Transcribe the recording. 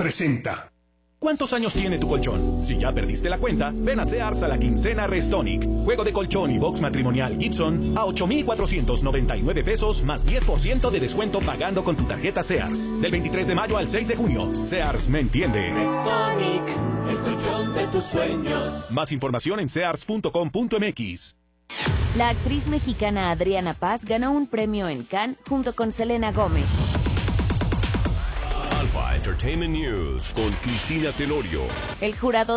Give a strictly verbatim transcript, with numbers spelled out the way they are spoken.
presenta. ¿Cuántos años tiene tu colchón? Si ya perdiste la cuenta, ven a Sears a la quincena Restonic. Juego de colchón y box matrimonial Gibson a ocho mil cuatrocientos noventa y nueve pesos más diez por ciento de descuento pagando con tu tarjeta Sears. Del veintitrés de mayo al seis de junio. Sears me entiende. Restonic, el colchón de tus sueños. Más información en sears punto com punto m x. La actriz mexicana Adriana Paz ganó un premio en Cannes junto con Selena Gómez. Alpha Entertainment News con Cristina Tenorio. El jurado